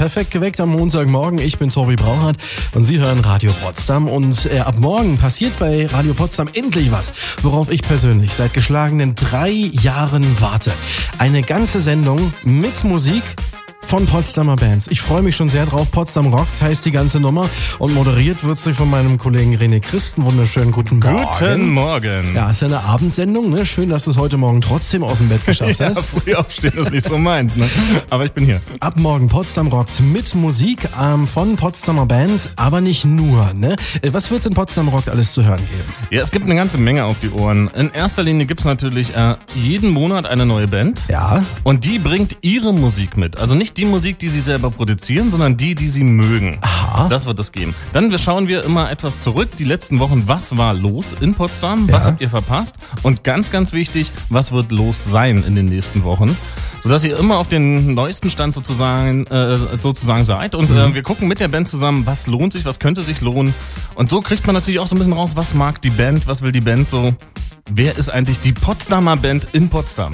Perfekt geweckt am Montagmorgen. Ich bin Tobi Brauchert und Sie hören Radio Potsdam. Und ab morgen passiert bei Radio Potsdam endlich was, worauf ich persönlich seit geschlagenen 3 Jahren warte. Eine ganze Sendung mit Musik von Potsdamer Bands. Ich freue mich schon sehr drauf. Potsdam rockt heißt die ganze Nummer und moderiert wird sie von meinem Kollegen René Christen. Wunderschönen guten Morgen. Guten Morgen. Ja, ist ja eine Abendsendung, ne? Schön, dass du es heute Morgen trotzdem aus dem Bett geschafft hast. Ja, früh aufstehen ist nicht so meins, ne? Aber ich bin hier. Ab morgen Potsdam rockt mit Musik von Potsdamer Bands, aber nicht nur, ne? Was wird's in Potsdam rockt alles zu hören geben? Ja, es gibt eine ganze Menge auf die Ohren. In erster Linie gibt's natürlich jeden Monat eine neue Band. Ja. Und die bringt ihre Musik mit. Also nicht die Musik, die sie selber produzieren, sondern die sie mögen. Aha. Das wird es geben. Dann schauen wir immer etwas zurück. Die letzten Wochen, was war los in Potsdam? Was habt ihr verpasst? Und ganz, ganz wichtig, was wird los sein in den nächsten Wochen? Sodass ihr immer auf den neuesten Stand sozusagen seid. Und wir gucken mit der Band zusammen, was lohnt sich, was könnte sich lohnen. Und so kriegt man natürlich auch so ein bisschen raus, was mag die Band, was will die Band so. Wer ist eigentlich die Potsdamer Band in Potsdam?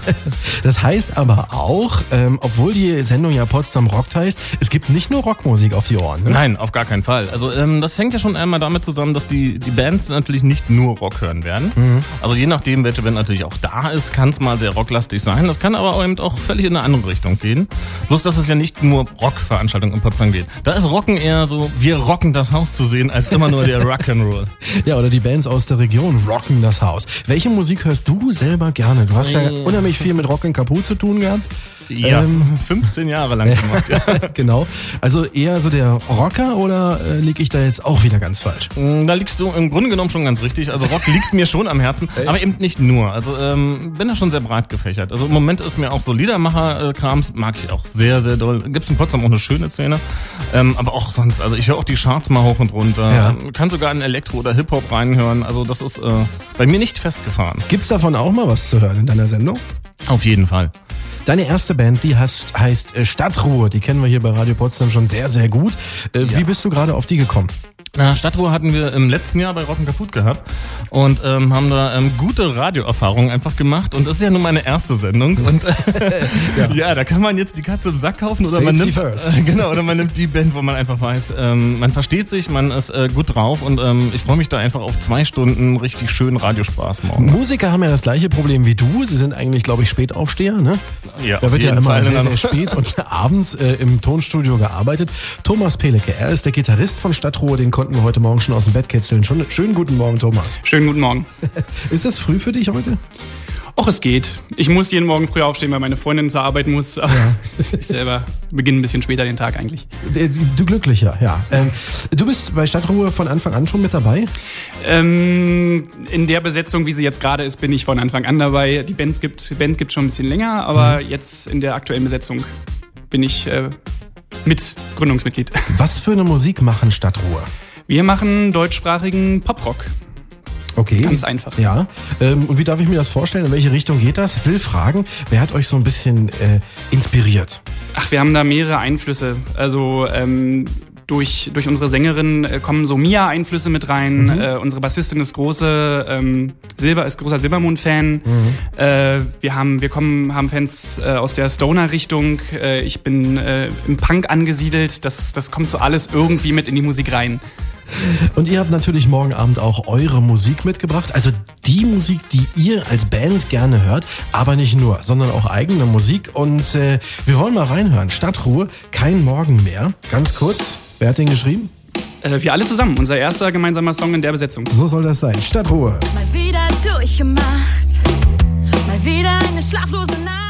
Das heißt aber auch, obwohl die Sendung ja Potsdam rockt heißt, es gibt nicht nur Rockmusik auf die Ohren. Ne? Nein, auf gar keinen Fall. Also das hängt ja schon einmal damit zusammen, dass die Bands natürlich nicht nur Rock hören werden. Mhm. Also je nachdem, welche Band natürlich auch da ist, kann es mal sehr rocklastig sein. Das kann aber eben auch völlig in eine andere Richtung gehen. Bloß, dass es ja nicht nur Rockveranstaltungen in Potsdam geht. Da ist Rocken eher so, wir rocken das Haus zu sehen, als immer nur der Rock'n'Roll. Ja, oder die Bands aus der Region rocken das Haus. Welche Musik hörst du selber gerne? Du hast ja unheimlich viel mit Rock and Kaput zu tun gehabt. Ja, 15 Jahre lang gemacht. Ja. Genau. Also eher so der Rocker oder liege ich da jetzt auch wieder ganz falsch? Da liegst du im Grunde genommen schon ganz richtig. Also Rock liegt mir schon am Herzen, aber eben nicht nur. Also bin da schon sehr breit gefächert. Also im Moment ist mir auch so Liedermacher-Krams, mag ich auch sehr, sehr doll. Gibt's in Potsdam auch eine schöne Szene. Aber auch sonst, also ich höre auch die Charts mal hoch und runter. Ja. Kann sogar in Elektro oder Hip-Hop reinhören. Also das ist bei mir nicht festgefahren. Gibt's davon auch mal was zu hören in deiner Sendung? Auf jeden Fall. Deine erste Band, die heißt Stadtruhe. Die kennen wir hier bei Radio Potsdam schon sehr, sehr gut. Wie bist du gerade auf die gekommen? Stadtruhe hatten wir im letzten Jahr bei Rock & Kaput gehabt und haben da gute Radioerfahrungen einfach gemacht. Und das ist ja nur meine erste Sendung. Und ja, da kann man jetzt die Katze im Sack kaufen oder man nimmt oder man nimmt die Band, wo man einfach weiß, man versteht sich, man ist gut drauf und ich freue mich da einfach auf 2 Stunden richtig schönen Radiospaß morgen. Musiker haben ja das gleiche Problem wie du. Sie sind eigentlich, glaube ich, Spätaufsteher, ne? Ja, da wird ja immer sehr, sehr spät und abends im Tonstudio gearbeitet. Thomas Pelecke, er ist der Gitarrist von Stadtruhe, den konnten wir heute Morgen schon aus dem Bett kitzeln. Schönen guten Morgen, Thomas. Schönen guten Morgen. Ist das früh für dich heute? Och, es geht. Ich muss jeden Morgen früh aufstehen, weil meine Freundin zur Arbeit muss. Ja. Ich selber beginne ein bisschen später den Tag eigentlich. Du Glücklicher, ja. Du bist bei Stadtruhe von Anfang an schon mit dabei? In der Besetzung, wie sie jetzt gerade ist, bin ich von Anfang an dabei. Die Band gibt schon ein bisschen länger, aber jetzt in der aktuellen Besetzung bin ich Gründungsmitglied. Was für eine Musik machen Stadtruhe? Wir machen deutschsprachigen Poprock. Okay. Ganz einfach. Ja. Und wie darf ich mir das vorstellen? In welche Richtung geht das? Ich will fragen, wer hat euch so ein bisschen inspiriert? Ach, wir haben da mehrere Einflüsse. Also durch unsere Sängerin kommen so Mia-Einflüsse mit rein. Mhm. Unsere Bassistin ist großer Silbermond-Fan. Mhm. Wir haben Fans aus der Stoner-Richtung. Ich bin im Punk angesiedelt. Das kommt so alles irgendwie mit in die Musik rein. Und ihr habt natürlich morgen Abend auch eure Musik mitgebracht, also die Musik, die ihr als Band gerne hört, aber nicht nur, sondern auch eigene Musik. Und wir wollen mal reinhören. Stadtruhe, kein Morgen mehr. Ganz kurz, wer hat den geschrieben? Wir alle zusammen, unser erster gemeinsamer Song in der Besetzung. So soll das sein. Stadtruhe. Mal wieder durchgemacht, mal wieder eine schlaflose Nacht.